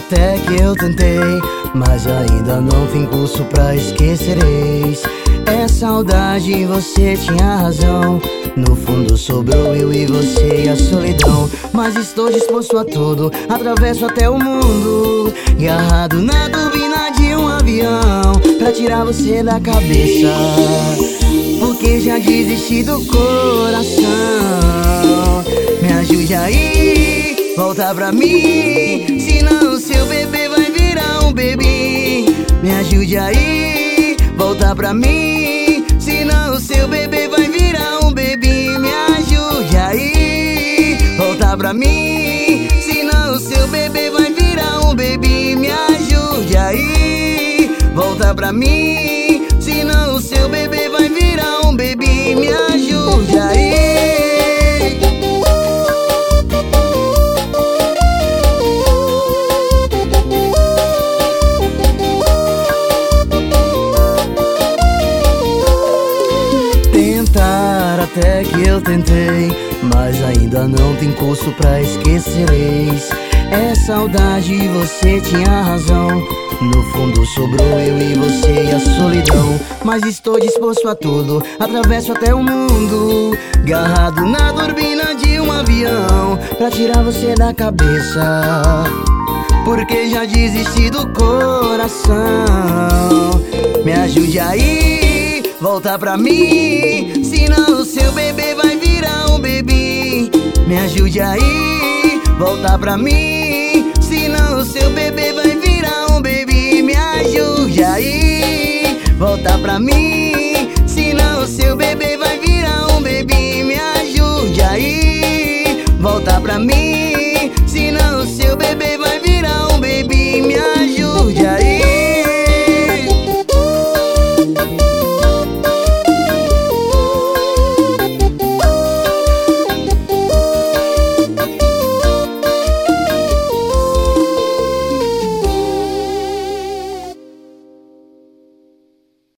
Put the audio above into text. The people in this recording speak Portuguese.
até que eu tentei, mas ainda não tem curso pra esquecereis. É saudade, você tinha razão. No fundo sobrou eu e você e a solidão. Mas estou disposto a tudo, atravesso até o mundo, agarrado na turbina de um avião, pra tirar você da cabeça, porque já desisti do coração. Me ajude aí, volta pra mim, senão seu bebê vai virar um bebê. Me ajude aí, volta pra mim, senão seu bebê vai virar um bebê. Me ajude aí, volta pra mim, senão seu bebê vai virar um bebê. Me ajude aí, volta pra mim, senão seu bebê vai virar um bebê. Me ajude aí. Até que eu tentei, mas ainda não tem curso pra esquecereis. É saudade, você tinha razão. No fundo sobrou eu e você e a solidão. Mas estou disposto a tudo, atravesso até o mundo, agarrado na turbina de um avião, pra tirar você da cabeça, porque já desisti do coração. Me ajude aí, volta pra mim, senão o seu bebê vai virar um bebê. Me ajude aí, volta pra mim, senão o seu bebê vai virar um bebê. Me ajude aí, volta pra mim, senão o seu bebê vai virar um bebê. Me ajude aí, volta pra mim, senão o seu bebê vai